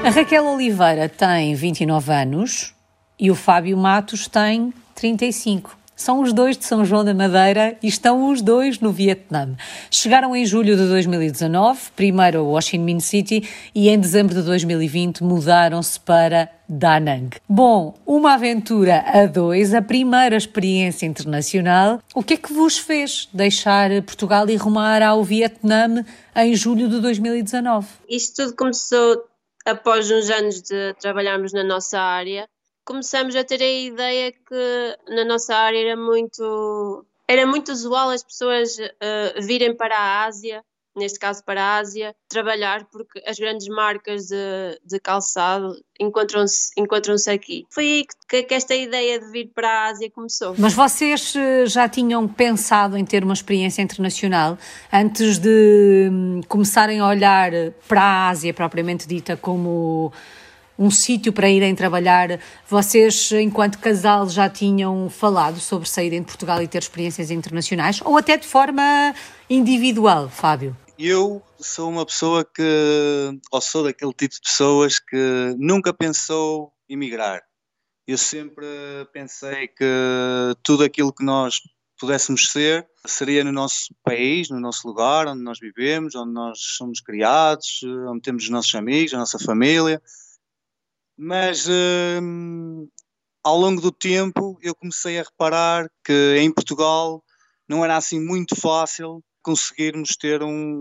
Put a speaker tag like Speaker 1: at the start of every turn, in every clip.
Speaker 1: A Raquel Oliveira tem 29 anos e o Fábio Matos tem 35. São os dois de São João da Madeira e estão os dois no Vietnã. Chegaram em julho de 2019, primeiro a Ho Chi Minh City, e em dezembro de 2020 mudaram-se para Da Nang. Bom, uma aventura a dois, a primeira experiência internacional. O que é que vos fez deixar Portugal e rumar ao Vietnã em julho de 2019?
Speaker 2: Isto tudo começou após uns anos de trabalharmos na nossa área. Começamos a ter a ideia que na nossa área era muito usual as pessoas virem para a Ásia, neste caso para a Ásia, trabalhar, porque as grandes marcas de calçado encontram-se aqui. Foi aí que esta ideia de vir para a Ásia começou.
Speaker 1: Mas vocês já tinham pensado em ter uma experiência internacional antes de começarem a olhar para a Ásia, propriamente dita, como um sítio para irem trabalhar? Vocês, enquanto casal, já tinham falado sobre saírem de Portugal e ter experiências internacionais, ou até de forma individual, Fábio?
Speaker 3: Eu sou uma pessoa sou daquele tipo de pessoas que nunca pensou emigrar. Eu sempre pensei que tudo aquilo que nós pudéssemos ser seria no nosso país, no nosso lugar, onde nós vivemos, onde nós somos criados, onde temos os nossos amigos, a nossa família. Mas ao longo do tempo eu comecei a reparar que em Portugal não era assim muito fácil conseguirmos ter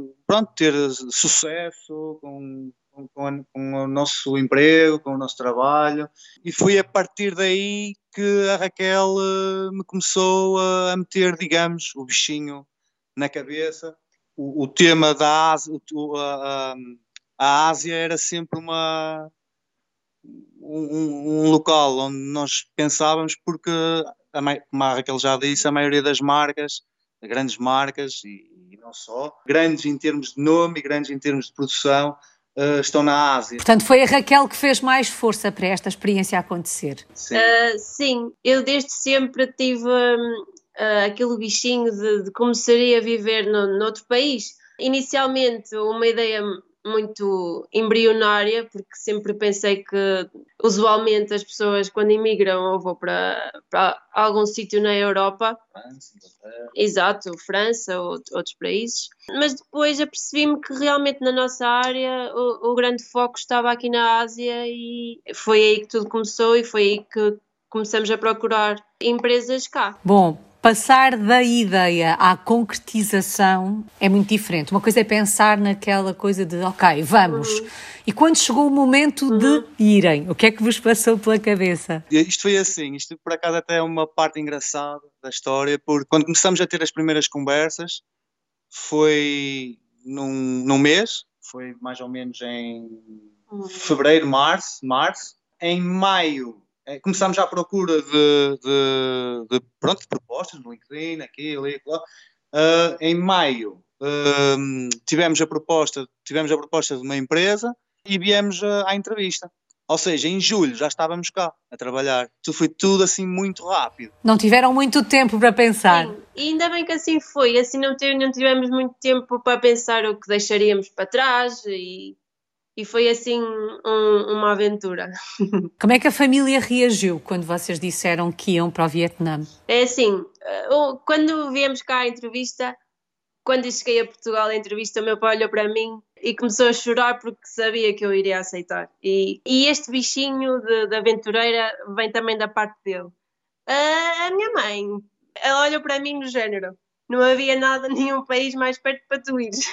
Speaker 3: sucesso com o nosso emprego, com o nosso trabalho. E foi a partir daí que a Raquel me começou a meter, digamos, o bichinho na cabeça. O tema da Ásia, a Ásia era sempre um local onde nós pensávamos, porque, como a Raquel já disse, a maioria das marcas, grandes marcas e não só, grandes em termos de nome e grandes em termos de produção, estão na Ásia.
Speaker 1: Portanto, foi a Raquel que fez mais força para esta experiência acontecer.
Speaker 2: Sim, sim, eu desde sempre tive aquele bichinho de como seria viver noutro país. Inicialmente, uma ideia muito embrionária, porque sempre pensei que usualmente as pessoas quando imigram ou vão para algum sítio na Europa,
Speaker 3: França,
Speaker 2: exato, França ou outros países, mas depois apercebi-me que realmente na nossa área o grande foco estava aqui na Ásia, e foi aí que tudo começou e foi aí que começamos a procurar empresas cá.
Speaker 1: Bom, passar da ideia à concretização é muito diferente. Uma coisa é pensar naquela coisa de, ok, vamos. E quando chegou o momento de irem, o que é que vos passou pela cabeça?
Speaker 3: Isto foi assim, isto por acaso até é uma parte engraçada da história, porque quando começamos a ter as primeiras conversas, foi num mês, foi mais ou menos em fevereiro, março. Em maio começámos à procura de propostas no LinkedIn, aqui, ali, lá. Em maio tivemos a proposta de uma empresa e viemos à entrevista. Ou seja, em julho já estávamos cá a trabalhar. Foi tudo assim muito rápido.
Speaker 1: Não tiveram muito tempo para pensar.
Speaker 2: Sim, e ainda bem que assim foi. Assim não tivemos muito tempo para pensar o que deixaríamos para trás, e foi assim uma aventura.
Speaker 1: Como é que a família reagiu quando vocês disseram que iam para o Vietnã?
Speaker 2: É assim, quando viemos cá à entrevista, quando eu cheguei a Portugal à entrevista, o meu pai olhou para mim e começou a chorar porque sabia que eu iria aceitar. E este bichinho de aventureira vem também da parte dele. A minha mãe, ela olhou para mim no género: não havia nada, nenhum país mais perto para tu ires.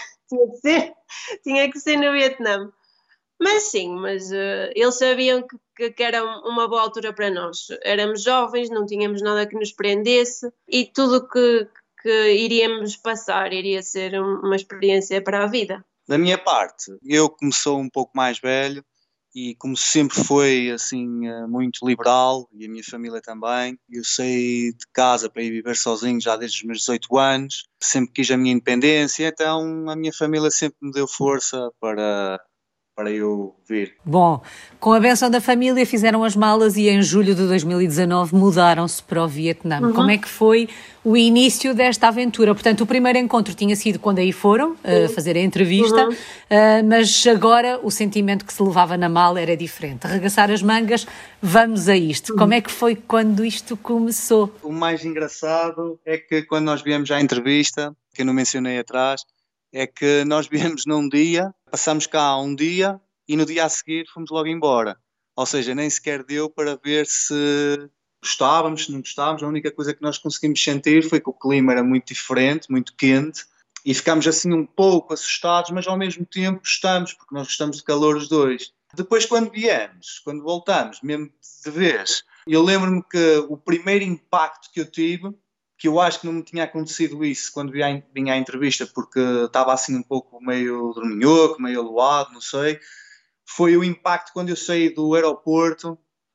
Speaker 2: tinha que ser no Vietnã. Mas sim, eles sabiam que era uma boa altura para nós. Éramos jovens, não tínhamos nada que nos prendesse, e tudo que iríamos passar iria ser uma experiência para a vida.
Speaker 3: Da minha parte, eu como sou um pouco mais velho e como sempre foi assim muito liberal, e a minha família também, eu saí de casa para ir viver sozinho já desde os meus 18 anos, sempre quis a minha independência, então a minha família sempre me deu força para para eu vir.
Speaker 1: Bom, com a bênção da família fizeram as malas e em julho de 2019 mudaram-se para o Vietnã. Como é que foi o início desta aventura? Portanto, o primeiro encontro tinha sido quando aí foram fazer a entrevista, mas agora o sentimento que se levava na mala era diferente. Arregaçar as mangas, vamos a isto. Como é que foi quando isto começou?
Speaker 3: O mais engraçado é que quando nós viemos à entrevista, que eu não mencionei atrás, é que nós viemos num dia, passámos cá um dia e no dia a seguir fomos logo embora. Ou seja, nem sequer deu para ver se gostávamos, se não gostávamos. A única coisa que nós conseguimos sentir foi que o clima era muito diferente, muito quente, e ficámos assim um pouco assustados, mas ao mesmo tempo gostamos, porque nós gostamos de calor os dois. Depois, quando viemos, quando voltamos, mesmo de vez, eu lembro-me que o primeiro impacto que eu tive, que eu acho que não me tinha acontecido isso quando vinha à entrevista, porque estava assim um pouco meio dorminhoco, meio aloado, não sei, foi o impacto quando eu saí do aeroporto,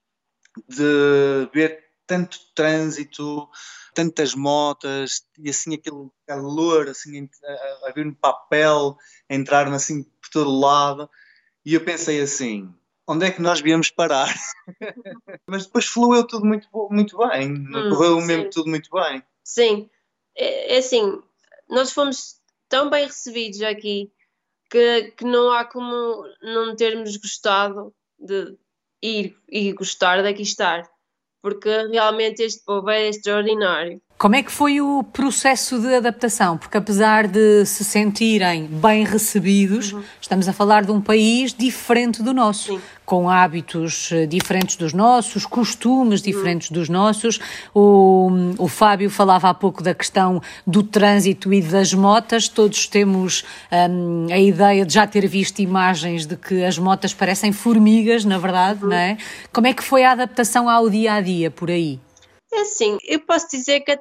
Speaker 3: de ver tanto trânsito, tantas motas, e assim aquele calor, assim, a vir no papel, a entrar-me assim por todo lado, e eu pensei assim, onde é que nós viemos parar? Mas depois fluiu tudo muito, muito bem, correu mesmo tudo muito bem.
Speaker 2: Sim, é assim, nós fomos tão bem recebidos aqui que não há como não termos gostado de ir e gostar de aqui estar, porque realmente este povo é extraordinário.
Speaker 1: Como é que foi o processo de adaptação? Porque apesar de se sentirem bem recebidos, estamos a falar de um país diferente do nosso, com hábitos diferentes dos nossos, costumes diferentes dos nossos. O Fábio falava há pouco da questão do trânsito e das motas. Todos temos a ideia de já ter visto imagens de que as motas parecem formigas, na verdade, não é? Como é que foi a adaptação ao dia-a-dia por aí?
Speaker 2: É assim, eu posso dizer que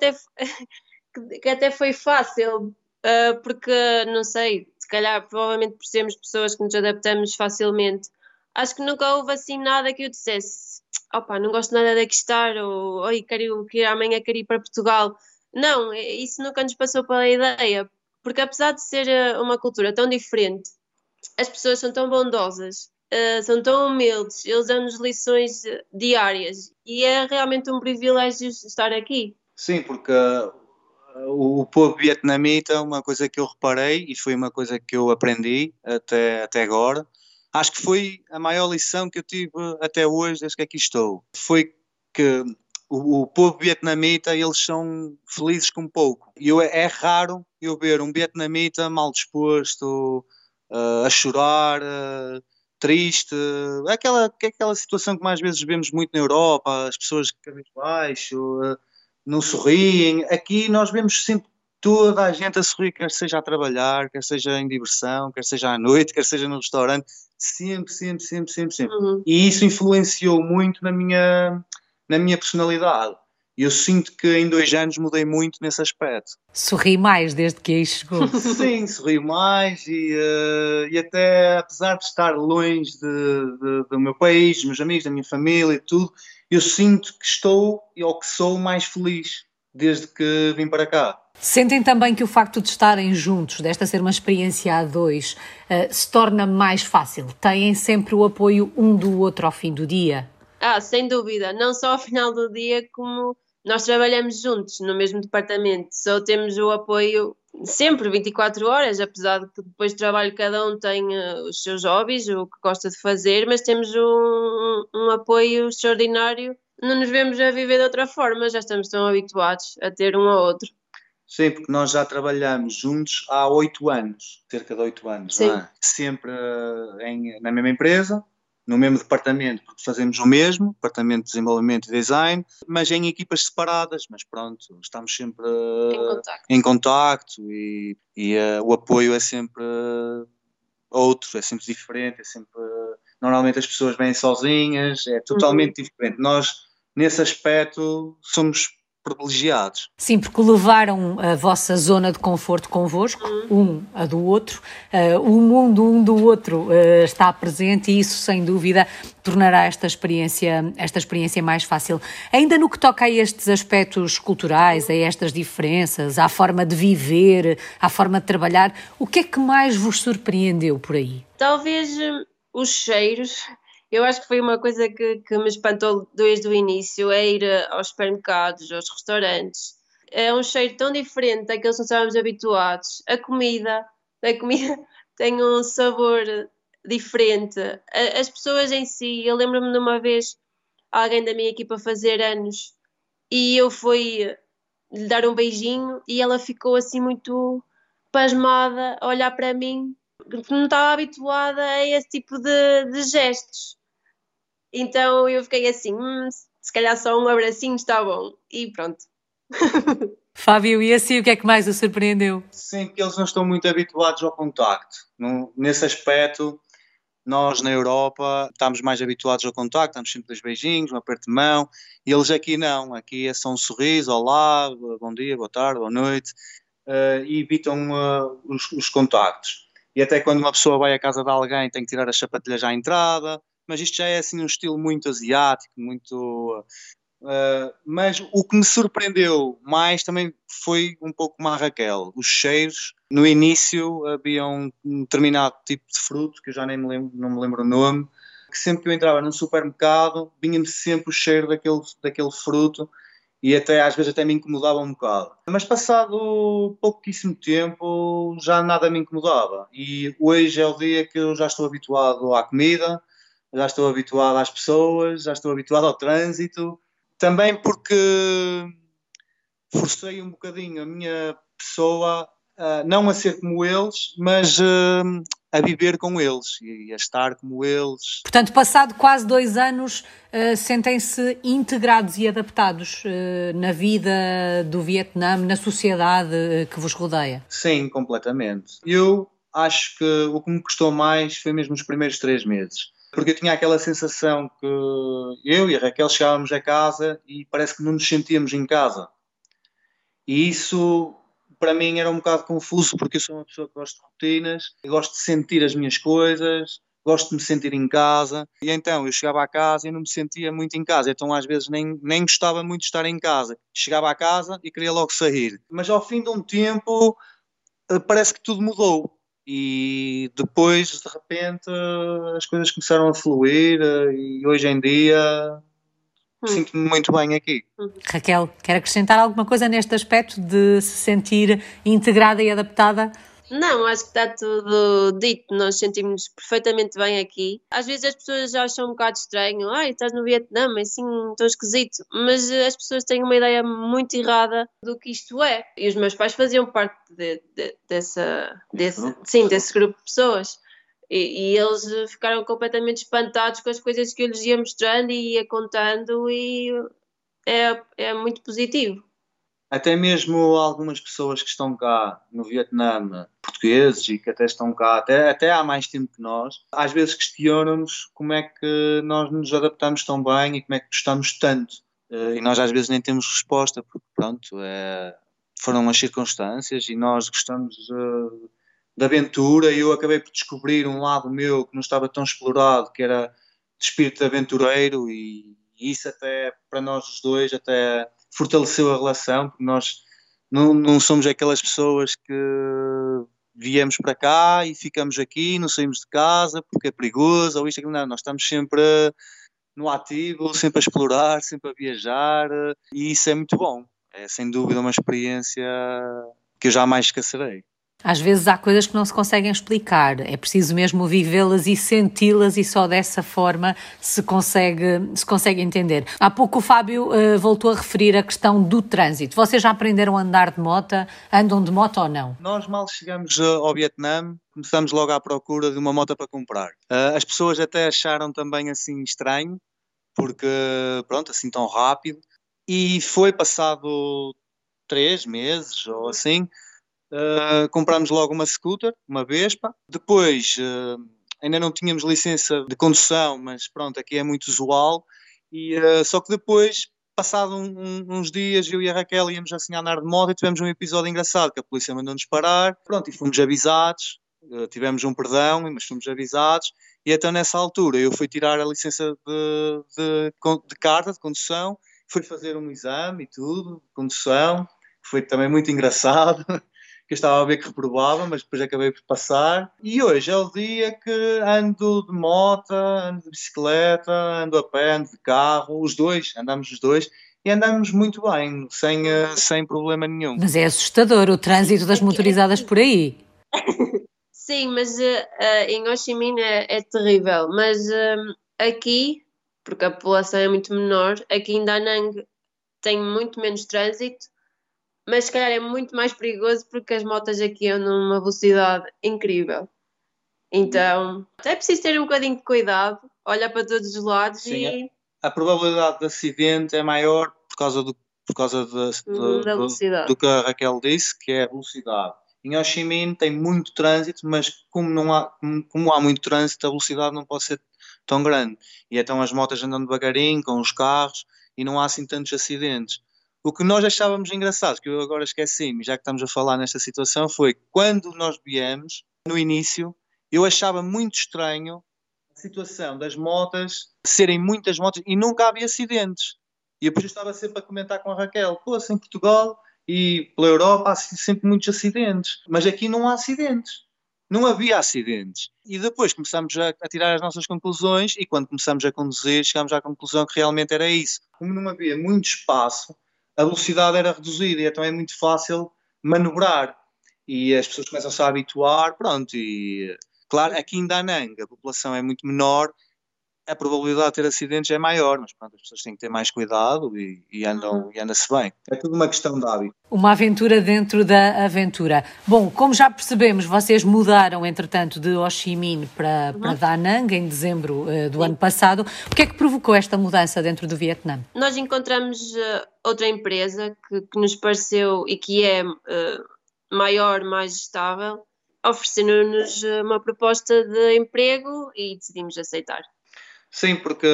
Speaker 2: até foi fácil, porque, não sei, se calhar, provavelmente por sermos pessoas que nos adaptamos facilmente, acho que nunca houve assim nada que eu dissesse, opa, não gosto nada de aqui estar, ou oi, amanhã quero ir para Portugal. Não, isso nunca nos passou pela ideia, porque apesar de ser uma cultura tão diferente, as pessoas são tão bondosas, são tão humildes, eles dão-nos lições diárias e é realmente um privilégio estar aqui.
Speaker 3: Sim, porque o povo vietnamita, uma coisa que eu reparei e foi uma coisa que eu aprendi até agora, acho que foi a maior lição que eu tive até hoje, desde que aqui estou, foi que o povo vietnamita, eles são felizes com pouco. É raro eu ver um vietnamita mal disposto, a chorar, triste, aquela situação que mais vezes vemos muito na Europa, as pessoas cabisbaixo, não sorriem. Aqui nós vemos sempre toda a gente a sorrir, quer seja a trabalhar, quer seja em diversão, quer seja à noite, quer seja no restaurante, sempre. E isso influenciou muito na minha personalidade. Eu sinto que em 2 anos mudei muito nesse aspecto.
Speaker 1: Sorri mais desde que aí chegou.
Speaker 3: Sim, sorri mais e até, apesar de estar longe do meu país, dos meus amigos, da minha família e tudo, eu sinto que estou ou que sou mais feliz desde que vim para cá.
Speaker 1: Sentem também que o facto de estarem juntos, desta ser uma experiência a dois, se torna mais fácil? Têm sempre o apoio um do outro ao fim do dia?
Speaker 2: Sem dúvida, não só ao final do dia, como nós trabalhamos juntos no mesmo departamento, só temos o apoio sempre, 24 horas, apesar de que depois do trabalho cada um tem os seus hobbies, o que gosta de fazer, mas temos um apoio extraordinário, não nos vemos a viver de outra forma, já estamos tão habituados a ter um ao outro.
Speaker 3: Sim, porque nós já trabalhamos juntos há 8 anos, cerca de 8 anos,
Speaker 2: Sim.
Speaker 3: Não é? Sempre na mesma empresa, no mesmo departamento, porque fazemos o mesmo, departamento de desenvolvimento e design, mas em equipas separadas, mas pronto, estamos sempre em contacto e o apoio é sempre outro, é sempre diferente, normalmente as pessoas vêm sozinhas, é totalmente diferente. Nós, nesse aspecto, somos privilegiados.
Speaker 1: Sim, porque levaram a vossa zona de conforto convosco, a do outro, o mundo um do outro está presente e isso, sem dúvida, tornará esta experiência mais fácil. Ainda no que toca a estes aspectos culturais, a estas diferenças, à forma de viver, à forma de trabalhar, o que é que mais vos surpreendeu por aí?
Speaker 2: Talvez Os cheiros, eu acho que foi uma coisa que me espantou desde o início, é ir aos supermercados, aos restaurantes. É um cheiro tão diferente daqueles que nós estávamos habituados. A comida tem um sabor diferente. As pessoas em si, eu lembro-me de uma vez alguém da minha equipa fazer anos e eu fui lhe dar um beijinho e ela ficou assim muito pasmada a olhar para mim, porque não estava habituada a esse tipo de gestos. Então eu fiquei assim, se calhar só um abracinho está bom. E pronto.
Speaker 1: Fábio, e assim o que é que mais o surpreendeu?
Speaker 3: Sim, que eles não estão muito habituados ao contacto. Nesse aspecto, nós na Europa estamos mais habituados ao contacto, estamos sempre dois beijinhos, um aperto de mão, e eles aqui não, aqui é só um sorriso, olá, bom dia, boa tarde, boa noite, e evitam os contactos. E até quando uma pessoa vai à casa de alguém tem que tirar as sapatilhas à entrada, mas isto já é assim um estilo muito asiático, muito... mas o que me surpreendeu mais também foi um pouco como a Raquel, os cheiros. No início havia um determinado tipo de fruto, que eu já nem me lembro, não me lembro o nome, que sempre que eu entrava num supermercado vinha-me sempre o cheiro daquele fruto e até às vezes até me incomodava um bocado. Mas passado pouquíssimo tempo já nada me incomodava e hoje é o dia que eu já estou habituado à comida, já estou habituado às pessoas, já estou habituado ao trânsito. Também porque forcei um bocadinho a minha pessoa, não a ser como eles, mas a viver com eles e a estar como eles.
Speaker 1: Portanto, passado quase 2 anos, sentem-se integrados e adaptados na vida do Vietnã, na sociedade que vos rodeia?
Speaker 3: Sim, completamente. Eu acho que o que me custou mais foi mesmo os primeiros 3 meses. Porque eu tinha aquela sensação que eu e a Raquel chegávamos a casa e parece que não nos sentíamos em casa. E isso, para mim, era um bocado confuso, porque eu sou uma pessoa que gosto de rotinas, gosto de sentir as minhas coisas, gosto de me sentir em casa. E então eu chegava à casa e não me sentia muito em casa. Então às vezes nem gostava muito de estar em casa. Chegava à casa e queria logo sair. Mas ao fim de um tempo, parece que tudo mudou. E depois, de repente, as coisas começaram a fluir e hoje em dia sinto-me muito bem aqui.
Speaker 1: Raquel, quer acrescentar alguma coisa neste aspecto de se sentir integrada e adaptada?
Speaker 2: Não, acho que está tudo dito, nós sentimos perfeitamente bem aqui. Às vezes as pessoas acham um bocado estranho, ai, estás no Vietnã, é assim tão esquisito, mas as pessoas têm uma ideia muito errada do que isto é. E os meus pais faziam parte desse grupo de pessoas. E eles ficaram completamente espantados com as coisas que eu lhes ia mostrando e ia contando, e é muito positivo.
Speaker 3: Até mesmo algumas pessoas que estão cá no Vietnã, portugueses e que até estão cá até há mais tempo que nós, às vezes questionam-nos como é que nós nos adaptamos tão bem e como é que gostamos tanto. E nós às vezes nem temos resposta, porque pronto, foram as circunstâncias e nós gostamos de aventura e eu acabei por descobrir um lado meu que não estava tão explorado, que era de espírito aventureiro e isso até para nós os dois até fortaleceu a relação, porque nós não somos aquelas pessoas que viemos para cá e ficamos aqui, não saímos de casa porque é perigoso ou isto, aquilo, não, nós estamos sempre no ativo, sempre a explorar, sempre a viajar e isso é muito bom, é sem dúvida uma experiência que eu jamais esquecerei.
Speaker 1: Às vezes há coisas que não se conseguem explicar, é preciso mesmo vivê-las e senti-las e só dessa forma se consegue entender. Há pouco o Fábio voltou a referir a questão do trânsito. Vocês já aprenderam a andar de moto? Andam de moto ou não?
Speaker 3: Nós mal chegamos ao Vietnã, começamos logo à procura de uma moto para comprar. As pessoas até acharam também assim estranho, porque pronto, assim tão rápido. E foi passado 3 meses ou assim, comprámos logo uma scooter, uma Vespa. Depois, ainda não tínhamos licença de condução, mas pronto, aqui é muito usual. E, só que depois, passado uns dias, eu e a Raquel íamos assim a andar de moto e tivemos um episódio engraçado, que a polícia mandou-nos parar. Pronto, e fomos avisados, tivemos um perdão, mas fomos avisados. E então nessa altura eu fui tirar a licença de carta de condução, fui fazer um exame e tudo, de condução. Foi também muito engraçado. Que que eu estava a ver que reprovava, mas depois acabei por passar. E hoje é o dia que ando de moto, ando de bicicleta, ando a pé, ando de carro, andamos os dois, e andamos muito bem, sem problema nenhum.
Speaker 1: Mas é assustador o trânsito das motorizadas por aí.
Speaker 2: Sim, mas em Ho Chi Minh é terrível. Mas aqui, porque a população é muito menor, aqui em Da Nang tem muito menos trânsito, mas se calhar é muito mais perigoso porque as motas aqui andam numa velocidade incrível. Então é preciso ter um bocadinho de cuidado, olhar para todos os lados.
Speaker 3: Sim,
Speaker 2: e
Speaker 3: a probabilidade de acidente é maior
Speaker 2: da velocidade.
Speaker 3: do que a Raquel disse, que é a velocidade. Em Ho Chi Minh tem muito trânsito, mas como há muito trânsito, a velocidade não pode ser tão grande. E então as motos andam devagarinho, com os carros, e não há assim tantos acidentes. O que nós achávamos engraçado, que eu agora esqueci-me, já que estamos a falar nesta situação, foi quando nós viemos, no início, eu achava muito estranho a situação das motas, serem muitas motas e nunca havia acidentes. E depois eu estava sempre a comentar com a Raquel, pô, em Portugal e pela Europa há sempre muitos acidentes, mas aqui não há acidentes. Não havia acidentes. E depois começamos a tirar as nossas conclusões e quando começamos a conduzir chegámos à conclusão que realmente era isso. Como não havia muito espaço, a velocidade era reduzida e então é muito fácil manobrar. E as pessoas começam-se a habituar, pronto, e claro, aqui em Da Nang a população é muito menor, a probabilidade de ter acidentes é maior, mas pronto, as pessoas têm que ter mais cuidado e anda-se bem. É tudo uma questão de hábito.
Speaker 1: Uma aventura dentro da aventura. Bom, como já percebemos, vocês mudaram, entretanto, de Ho Chi Minh para Da Nang em dezembro do ano passado. O que é que provocou esta mudança dentro do Vietnã?
Speaker 2: Nós encontramos outra empresa que nos pareceu e que é maior, mais estável, oferecendo-nos uma proposta de emprego e decidimos aceitar.
Speaker 3: Sim, porque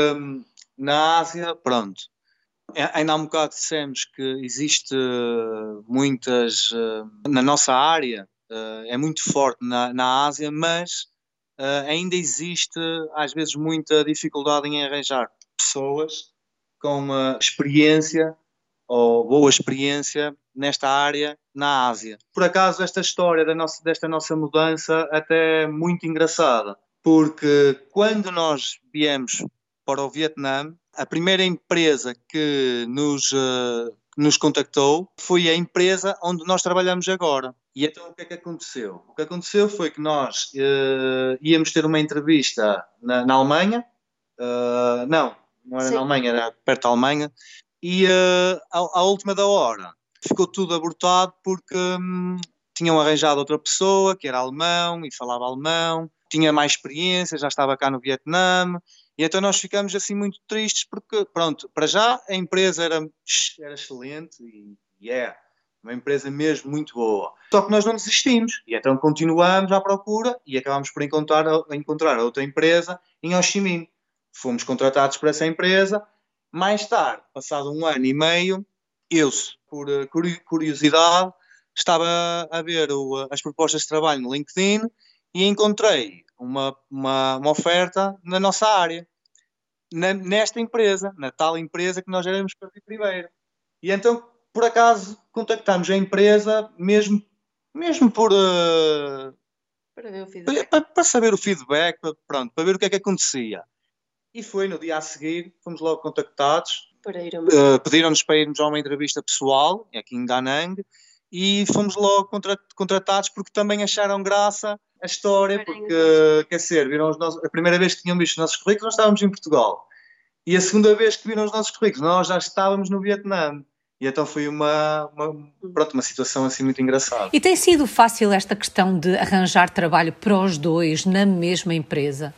Speaker 3: na Ásia, pronto, ainda há um bocado dissemos que existe muitas, na nossa área, é muito forte na Ásia, mas ainda existe às vezes muita dificuldade em arranjar pessoas com experiência ou boa experiência nesta área na Ásia. Por acaso esta história desta nossa mudança até é muito engraçada, porque quando nós viemos para o Vietnã, a primeira empresa que nos contactou foi a empresa onde nós trabalhamos agora. E então o que é que aconteceu? O que aconteceu foi que nós íamos ter uma entrevista na Alemanha, não era
Speaker 2: Sim.
Speaker 3: na Alemanha, era perto da Alemanha, e à última da hora ficou tudo abortado porque tinham arranjado outra pessoa que era alemão e falava alemão, tinha mais experiência, já estava cá no Vietnã, e então nós ficamos assim muito tristes porque, pronto, para já a empresa era excelente e é uma empresa mesmo muito boa. Só que nós não desistimos e então continuamos à procura e acabamos por encontrar outra empresa em Ho Chi Minh. Fomos contratados por essa empresa. Mais tarde, passado 1 ano e meio, eu, por curiosidade, estava a ver as propostas de trabalho no LinkedIn e encontrei uma oferta na nossa área, nesta empresa, na tal empresa que nós éramos para vir primeiro. E então, por acaso, contactámos a empresa mesmo por...
Speaker 2: Para ver o feedback.
Speaker 3: para saber o feedback, para ver o que é que acontecia. E foi no dia a seguir, fomos logo contactados, pediram-nos para irmos a uma entrevista pessoal, aqui em Da Nang, e fomos logo contratados porque também acharam graça a história, porque, quer dizer, viram a primeira vez que tinham visto os nossos currículos, nós estávamos em Portugal. E a segunda vez que viram os nossos currículos, nós já estávamos no Vietnã. E então foi uma situação assim muito engraçada.
Speaker 1: E tem sido fácil esta questão de arranjar trabalho para os dois na mesma empresa?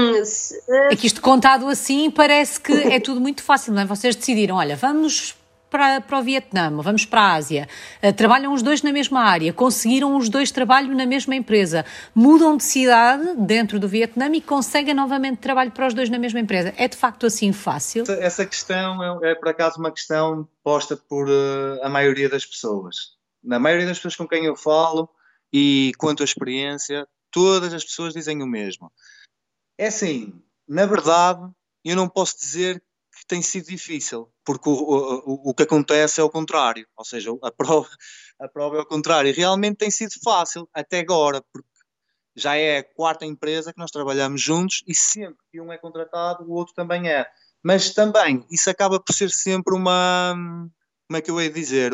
Speaker 1: É que isto contado assim parece que é tudo muito fácil, não é? Vocês decidiram, olha, vamos para o Vietnã, vamos para a Ásia, trabalham os dois na mesma área, conseguiram os dois trabalho na mesma empresa, mudam de cidade dentro do Vietnã e conseguem novamente trabalho para os dois na mesma empresa. É de facto assim fácil?
Speaker 3: Essa questão é por acaso uma questão posta por a maioria das pessoas. Na maioria das pessoas com quem eu falo e quanto à experiência, todas as pessoas dizem o mesmo. É assim, na verdade, eu não posso dizer que tem sido difícil, porque o que acontece é o contrário, ou seja, a prova é o contrário. E realmente tem sido fácil até agora, porque já é a quarta empresa que nós trabalhamos juntos e sempre que um é contratado, o outro também é. Mas também isso acaba por ser sempre como é que eu ia dizer,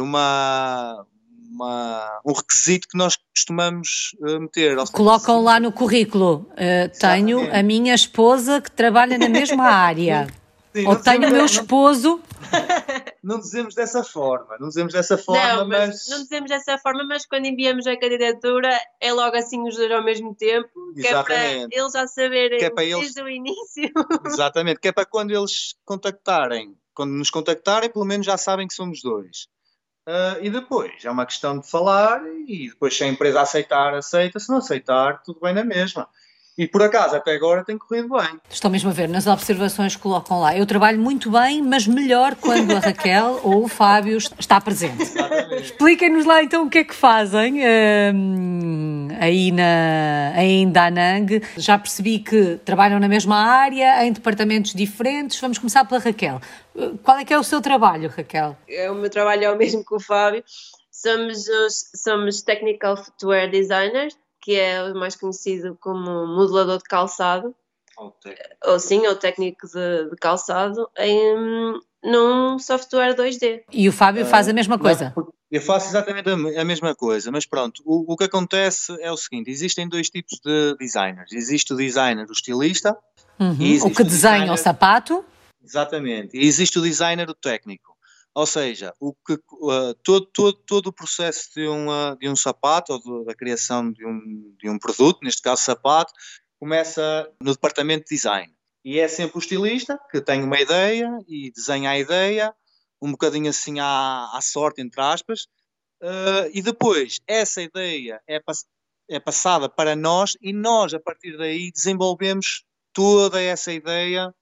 Speaker 3: um requisito que nós costumamos meter.
Speaker 1: Colocam lá no currículo, tenho a minha esposa que trabalha na mesma área. Sim, ou tenho o meu esposo...
Speaker 3: Não dizemos dessa forma,
Speaker 2: não, mas não dizemos dessa forma, mas quando enviamos a candidatura é logo assim os dois ao mesmo tempo, que é para eles já saberem desde o início.
Speaker 3: Exatamente, que é para quando eles quando nos contactarem, pelo menos já sabem que somos dois. E depois é uma questão de falar e depois se a empresa aceitar, aceita, se não aceitar, tudo bem na mesma. E por acaso, até agora tem corrido bem.
Speaker 1: Estou mesmo a ver, nas observações que colocam lá. Eu trabalho muito bem, mas melhor quando a Raquel ou o Fábio está presente. Expliquem-nos lá então o que é que fazem aí em Da Nang. Já percebi que trabalham na mesma área, em departamentos diferentes. Vamos começar pela Raquel. Qual é que é o seu trabalho, Raquel?
Speaker 2: O meu trabalho é o mesmo que o Fábio. Somos Technical Footwear Designers, que é o mais conhecido como modelador de calçado, ou técnico de calçado, num software 2D.
Speaker 1: E o Fábio faz a mesma coisa?
Speaker 3: Eu faço exatamente a mesma coisa, mas pronto, o que acontece é o seguinte, existem dois tipos de designers. Existe o designer, o estilista.
Speaker 1: O que desenha o sapato.
Speaker 3: Exatamente. E existe o designer, o técnico. Ou seja, todo o processo de um sapato ou da criação de um produto, neste caso sapato, começa no departamento de design. E é sempre o estilista que tem uma ideia e desenha a ideia, um bocadinho assim à sorte, entre aspas, e depois essa ideia é passada para nós e nós, a partir daí, desenvolvemos toda essa ideia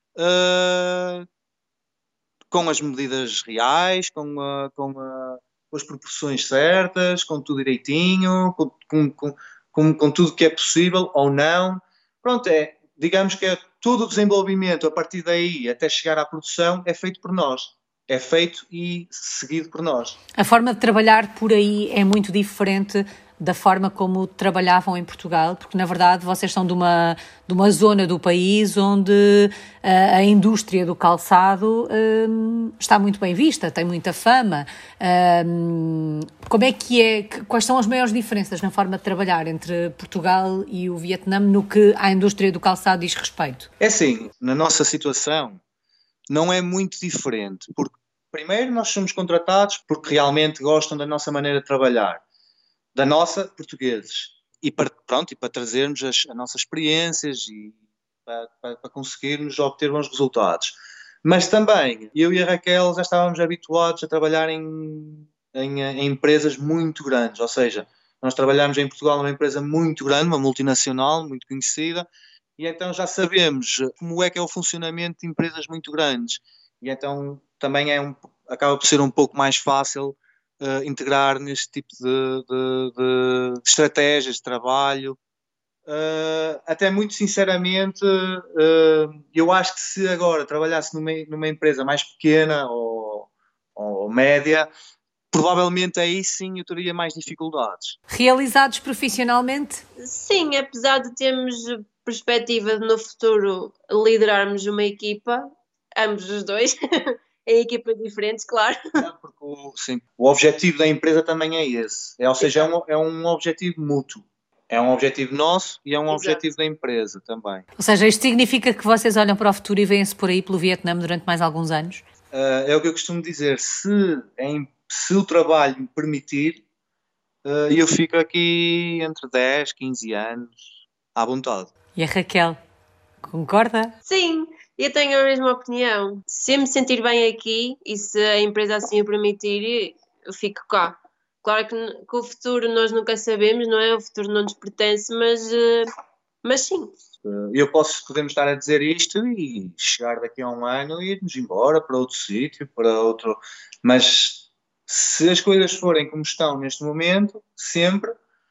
Speaker 3: com as medidas reais, com as proporções certas, com tudo direitinho, com tudo que é possível ou não. Pronto, digamos que todo o desenvolvimento a partir daí até chegar à produção é feito por nós. É feito e seguido por nós.
Speaker 1: A forma de trabalhar por aí é muito diferente da forma como trabalhavam em Portugal, porque na verdade vocês são de uma zona do país onde a indústria do calçado está muito bem vista, tem muita fama. Como é que é? Quais são as maiores diferenças na forma de trabalhar entre Portugal e o Vietnã no que à indústria do calçado diz respeito?
Speaker 3: É assim, na nossa situação não é muito diferente, porque primeiro nós somos contratados porque realmente gostam da nossa maneira de trabalhar. Da nossa, portugueses, e para trazermos as nossas experiências e para conseguirmos obter bons resultados. Mas também, eu e a Raquel já estávamos habituados a trabalhar em empresas muito grandes, ou seja, nós trabalhamos em Portugal numa empresa muito grande, uma multinacional, muito conhecida, e então já sabemos como é que é o funcionamento de empresas muito grandes, e então também acaba por ser um pouco mais fácil integrar neste tipo de estratégias de trabalho. Até muito sinceramente, eu acho que se agora trabalhasse numa empresa mais pequena ou média, provavelmente aí sim eu teria mais dificuldades.
Speaker 1: Realizados profissionalmente?
Speaker 2: Sim, apesar de termos perspectiva de no futuro liderarmos uma equipa, ambos os dois, em equipas diferentes, claro.
Speaker 3: Sim, o objetivo da empresa também é esse. Ou seja, é um objetivo mútuo. É um objetivo nosso e é um objetivo da empresa também.
Speaker 1: Ou seja, isto significa que vocês olham para o futuro e veem-se por aí pelo Vietnã durante mais alguns anos?
Speaker 3: É o que eu costumo dizer. Se o trabalho me permitir, eu fico aqui entre 10, 15 anos à vontade.
Speaker 1: E a Raquel, concorda?
Speaker 2: Sim, eu tenho a mesma opinião. Se eu me sentir bem aqui e se a empresa assim o permitir, eu fico cá. Claro que o futuro nós nunca sabemos, não é? O futuro não nos pertence, mas sim.
Speaker 3: Podemos estar a dizer isto e chegar daqui a um ano e irmos embora para outro sítio, para outro... Mas se as coisas forem como estão neste momento, sempre,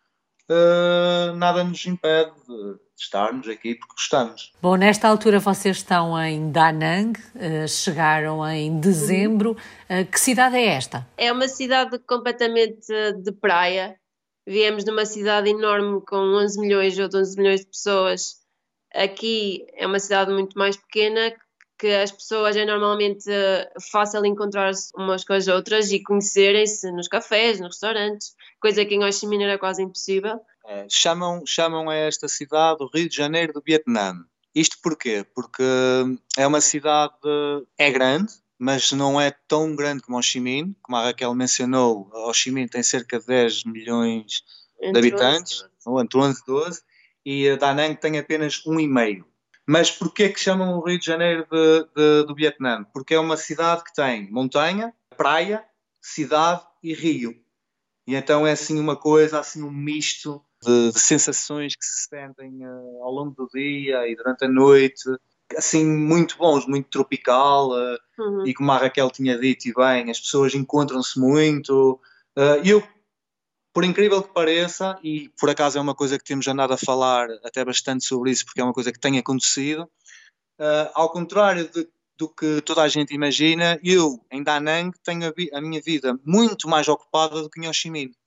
Speaker 3: nada nos impede de estarmos aqui porque gostamos.
Speaker 1: Bom, nesta altura vocês estão em Da Nang, chegaram em dezembro. Que cidade é esta?
Speaker 2: É uma cidade completamente de praia. Viemos de uma cidade enorme com 11 milhões ou 12 milhões de pessoas. Aqui é uma cidade muito mais pequena, que as pessoas é normalmente fácil encontrar-se umas com as outras e conhecerem-se nos cafés, nos restaurantes, coisa que em Ho Chi Minh era quase impossível.
Speaker 3: Chamam a esta cidade o Rio de Janeiro do Vietnã. Isto porquê? Porque é uma cidade, é grande, mas não é tão grande como Ho Chi Minh. Como a Raquel mencionou, Ho Chi Minh tem cerca de 10 milhões de habitantes, ou entre 11 e 12, e a Da Nang tem apenas 1,5. Mas porquê que chamam o Rio de Janeiro do Vietnã? Porque é uma cidade que tem montanha, praia, cidade e rio. E então é assim uma coisa, assim um misto de sensações que se sentem ao longo do dia e durante a noite, assim muito bons, muito tropical, e como a Raquel tinha dito e bem, as pessoas encontram-se muito. Eu, por incrível que pareça, e por acaso é uma coisa que temos andado a falar até bastante sobre isso, porque é uma coisa que tem acontecido, ao contrário do que toda a gente imagina, eu, em Da Nang, tenho a minha vida muito mais ocupada do que em Ho Chi Minh.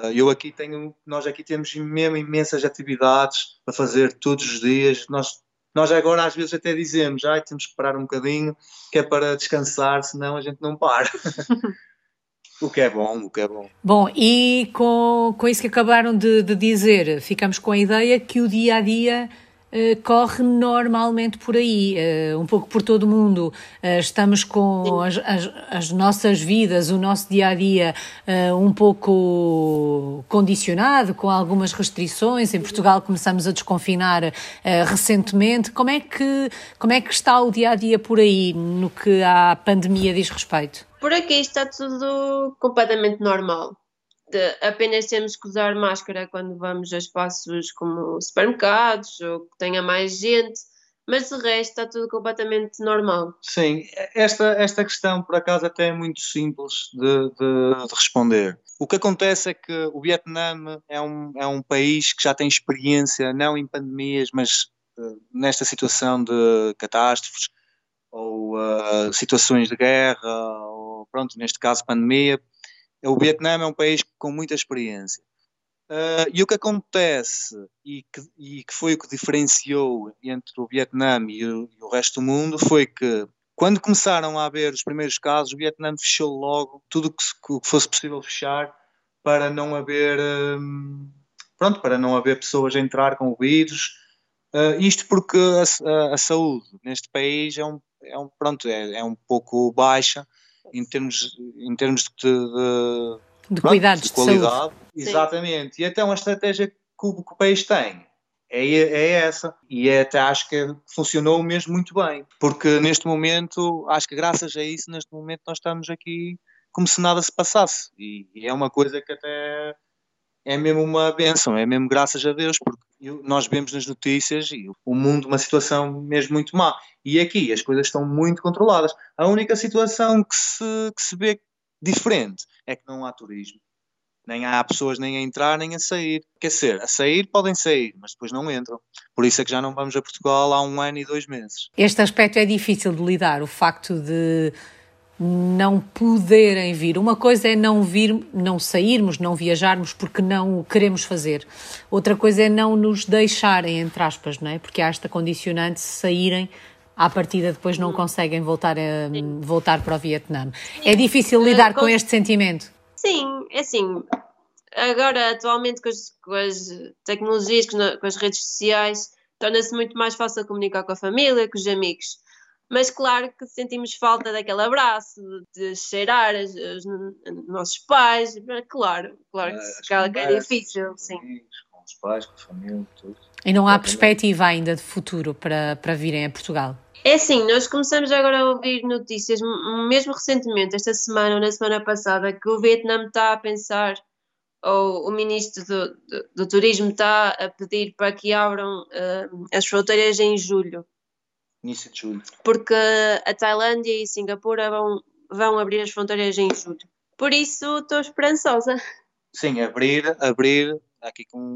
Speaker 3: Nós aqui temos mesmo imensas atividades para fazer todos os dias. Nós agora às vezes até dizemos, temos que parar um bocadinho, que é para descansar, senão a gente não para. O que é bom.
Speaker 1: Bom, e com isso que acabaram de dizer, ficamos com a ideia que o dia-a-dia corre normalmente por aí, um pouco por todo o mundo. Estamos com as nossas vidas, o nosso dia-a-dia um pouco condicionado, com algumas restrições. Em Portugal começamos a desconfinar recentemente. Como é que está o dia-a-dia por aí, no que à pandemia diz respeito?
Speaker 2: Por aqui está tudo completamente normal. Apenas temos que usar máscara quando vamos a espaços como supermercados ou que tenha mais gente, mas de resto está tudo completamente normal.
Speaker 3: Sim, esta questão por acaso até é muito simples de responder. O que acontece é que o Vietnã é um país que já tem experiência, não em pandemias, mas nesta situação de catástrofes ou situações de guerra, ou pronto, neste caso pandemia. O Vietnã é um país com muita experiência. E o que acontece, e que foi o que diferenciou entre o Vietnã e o resto do mundo, foi que quando começaram a haver os primeiros casos, o Vietnã fechou logo tudo o que fosse possível fechar para não haver, para não haver pessoas a entrar com o vírus. Isto porque a saúde neste país é um pouco baixa em termos
Speaker 1: de cuidados
Speaker 3: de qualidade.
Speaker 1: saúde.
Speaker 3: Exatamente. Sim. E então a estratégia que o país tem é essa. E até acho que funcionou mesmo muito bem. Porque neste momento, acho que graças a isso, neste momento nós estamos aqui como se nada se passasse. E é uma coisa que até é mesmo uma bênção, é mesmo graças a Deus, porque nós vemos nas notícias e o mundo uma situação mesmo muito má. E aqui as coisas estão muito controladas. A única situação que se vê diferente é que não há turismo. Nem há pessoas nem a entrar nem a sair. Quer dizer, a sair podem sair, mas depois não entram. Por isso é que já não vamos a Portugal há 1 ano e 2 meses.
Speaker 1: Este aspecto é difícil de lidar, o facto de não poderem vir. Uma coisa é não vir, não sairmos, não viajarmos porque não o queremos fazer. Outra coisa é não nos deixarem, entre aspas, não é? Porque há esta condicionante, se saírem, à partida depois não conseguem voltar para o Vietnã. É difícil lidar com este sentimento?
Speaker 2: Sim, é assim. Agora, atualmente, com as tecnologias, com as redes sociais, torna-se muito mais fácil comunicar com a família, com os amigos. Mas claro que sentimos falta daquele abraço, de cheirar os nossos pais. Claro que é difícil, sim.
Speaker 3: Com os pais, com a família, tudo.
Speaker 1: E não há perspectiva ainda de futuro para virem a Portugal?
Speaker 2: É assim, nós começamos agora a ouvir notícias, mesmo recentemente, esta semana ou na semana passada, que o Vietnã está a pensar, ou o ministro do Turismo está a pedir para que abram as fronteiras em julho.
Speaker 3: Início de julho.
Speaker 2: Porque a Tailândia e Singapura vão abrir as fronteiras em julho. Por isso estou esperançosa.
Speaker 3: Sim, abrir aqui com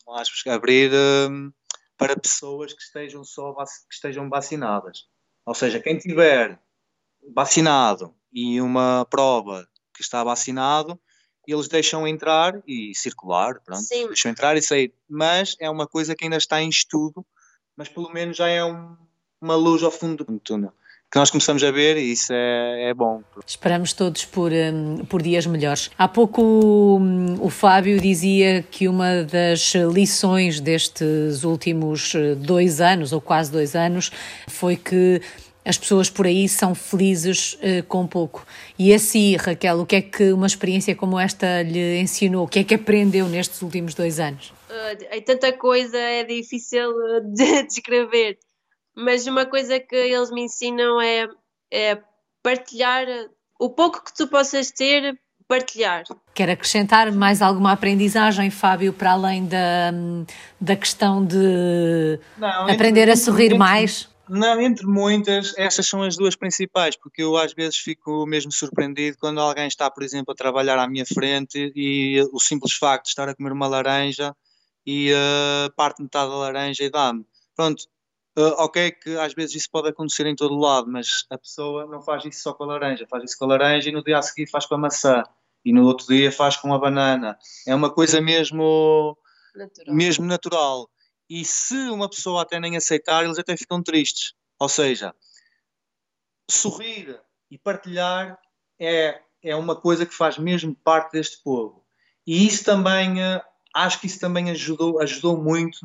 Speaker 3: aspas, abrir para pessoas que estejam que estejam vacinadas. Ou seja, quem tiver vacinado e uma prova que está vacinado, eles deixam entrar e circular, pronto,
Speaker 2: Sim.
Speaker 3: deixam entrar e sair. Mas é uma coisa que ainda está em estudo, mas pelo menos já é uma luz ao fundo do túnel, que nós começamos a ver e isso é bom.
Speaker 1: Esperamos todos por dias melhores. Há pouco o Fábio dizia que uma das lições destes últimos 2 anos, ou quase 2 anos, foi que as pessoas por aí são felizes com pouco. E assim, Raquel, o que é que uma experiência como esta lhe ensinou? O que é que aprendeu nestes últimos 2 anos?
Speaker 2: É tanta coisa, é difícil de descrever. Mas uma coisa que eles me ensinam é partilhar o pouco que tu possas ter, partilhar.
Speaker 1: Quer acrescentar mais alguma aprendizagem, Fábio, para além da questão de aprender a sorrir mais?
Speaker 3: Não, entre muitas, essas são as duas principais, porque eu às vezes fico mesmo surpreendido quando alguém está, por exemplo, a trabalhar à minha frente e o simples facto de estar a comer uma laranja e parte metade da laranja e dá-me. Pronto, ok que às vezes isso pode acontecer em todo lado, mas a pessoa não faz isso só com a laranja, faz isso com a laranja e no dia a seguir faz com a maçã e no outro dia faz com a banana. É uma coisa mesmo natural. E se uma pessoa até nem aceitar, eles até ficam tristes. Ou seja, sorrir e partilhar é uma coisa que faz mesmo parte deste povo. E isso também, acho que isso também ajudou muito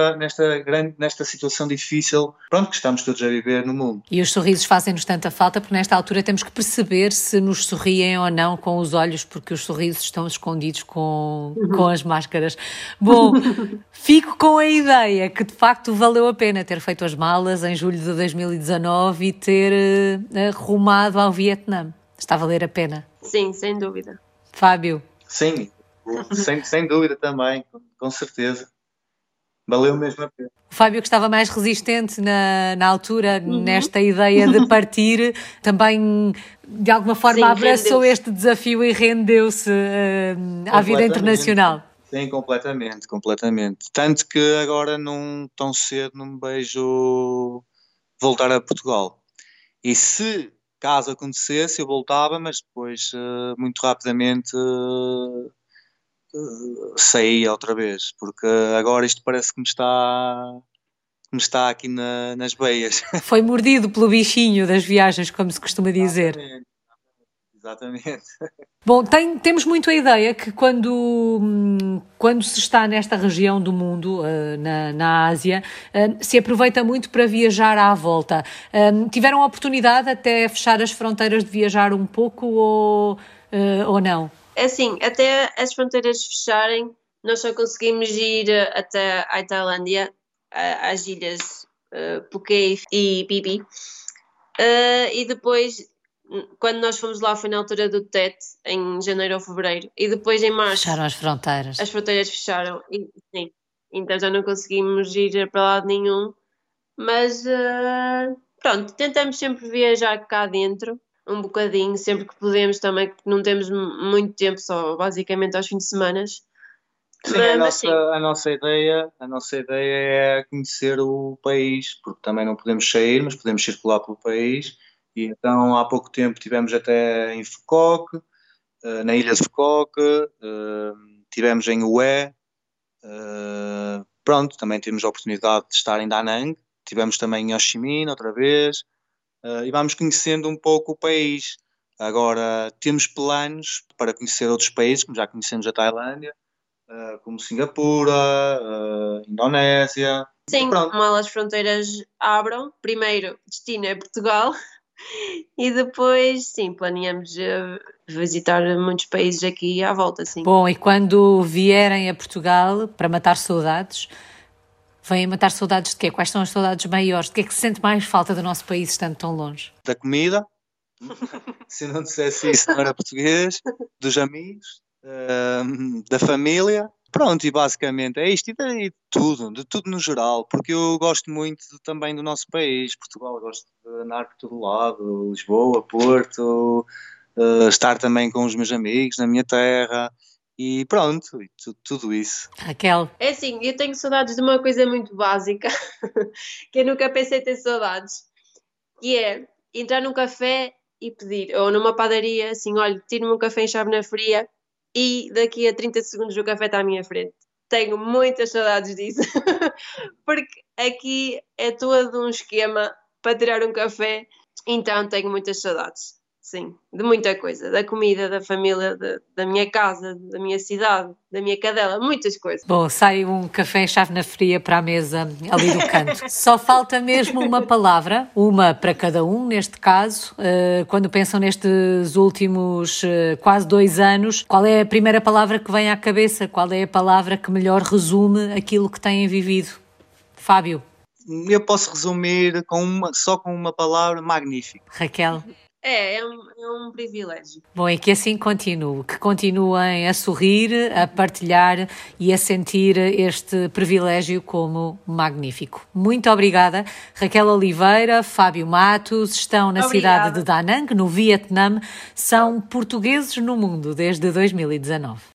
Speaker 3: nesta situação difícil, pronto, que estamos todos a viver no mundo.
Speaker 1: E os sorrisos fazem-nos tanta falta, porque nesta altura temos que perceber se nos sorriem ou não com os olhos, porque os sorrisos estão escondidos com as máscaras. Bom, fico com a ideia que de facto valeu a pena ter feito as malas em julho de 2019 e ter rumado ao Vietnã. Está a valer a pena?
Speaker 2: Sim, sem dúvida.
Speaker 1: Fábio?
Speaker 3: Sim, sem dúvida também, com certeza. Valeu mesmo a pena.
Speaker 1: O Fábio, que estava mais resistente na altura, nesta ideia de partir, também de alguma forma abraçou este desafio e rendeu-se à vida internacional.
Speaker 3: Sim, completamente. Tanto que agora não tão cedo não me vejo voltar a Portugal. E se caso acontecesse, eu voltava, mas depois muito rapidamente saía outra vez, porque agora isto parece que me está aqui nas veias.
Speaker 1: Foi mordido pelo bichinho das viagens, como se costuma dizer.
Speaker 3: Exatamente.
Speaker 1: Bom, temos muito a ideia que quando se está nesta região do mundo, na Ásia, se aproveita muito para viajar à volta. Tiveram a oportunidade até fechar as fronteiras de viajar um pouco ou não?
Speaker 2: É assim, até as fronteiras fecharem, nós só conseguimos ir até a Tailândia, às ilhas Phuket e Phi Phi. E depois, quando nós fomos lá, foi na altura do Tet, em janeiro ou fevereiro, e depois em março
Speaker 1: fecharam as fronteiras.
Speaker 2: As fronteiras fecharam, e, sim, então já não conseguimos ir para lado nenhum, mas pronto, tentamos sempre viajar cá dentro, um bocadinho, sempre que podemos também, que não temos muito tempo, só basicamente aos fins de semana.
Speaker 3: Sim, a nossa ideia é conhecer o país, porque também não podemos sair, mas podemos circular pelo país. E então há pouco tempo estivemos até em Phuket, na ilha de Phuket, estivemos em Hue, pronto, também tivemos a oportunidade de estar em Da Nang, estivemos também em Ho Chi Minh outra vez, e vamos conhecendo um pouco o país. Agora temos planos para conhecer outros países, como já conhecemos a Tailândia, como Singapura, Indonésia.
Speaker 2: Sim, mal as fronteiras abram, primeiro destino é Portugal e depois, sim, planeamos visitar muitos países aqui à volta, sim.
Speaker 1: Bom, e quando vierem a Portugal para matar saudades, vêm matar saudades de quê? Quais são as saudades maiores? De que é que se sente mais falta do nosso país estando tão longe?
Speaker 3: Da comida, se eu não dissesse isso não era português, dos amigos, da família, pronto, e basicamente é isto, e de tudo no geral, porque eu gosto muito também do nosso país, Portugal, gosto de andar por todo lado, Lisboa, Porto, estar também com os meus amigos na minha terra, E pronto, e tudo isso.
Speaker 1: Raquel?
Speaker 2: É assim, eu tenho saudades de uma coisa muito básica, que eu nunca pensei ter saudades, que é entrar num café e pedir, ou numa padaria, assim, olha, tire-me um café em chávena fria e daqui a 30 segundos o café está à minha frente. Tenho muitas saudades disso, porque aqui é todo um esquema para tirar um café, então tenho muitas saudades. Sim, de muita coisa, da comida, da família, da minha casa, da minha cidade, da minha cadela, muitas coisas.
Speaker 1: Bom, sai um café em chávena fria para a mesa ali do canto. Só falta mesmo uma palavra, uma para cada um, neste caso. Quando pensam nestes últimos quase 2 anos, qual é a primeira palavra que vem à cabeça? Qual é a palavra que melhor resume aquilo que têm vivido? Fábio?
Speaker 3: Eu posso resumir só com uma palavra: magnífico.
Speaker 1: Raquel?
Speaker 2: É um privilégio.
Speaker 1: Bom, e que assim continue, que continuem a sorrir, a partilhar e a sentir este privilégio como magnífico. Muito obrigada. Raquel Oliveira, Fábio Matos, estão na cidade de Da Nang, no Vietnã, são portugueses no mundo desde 2019.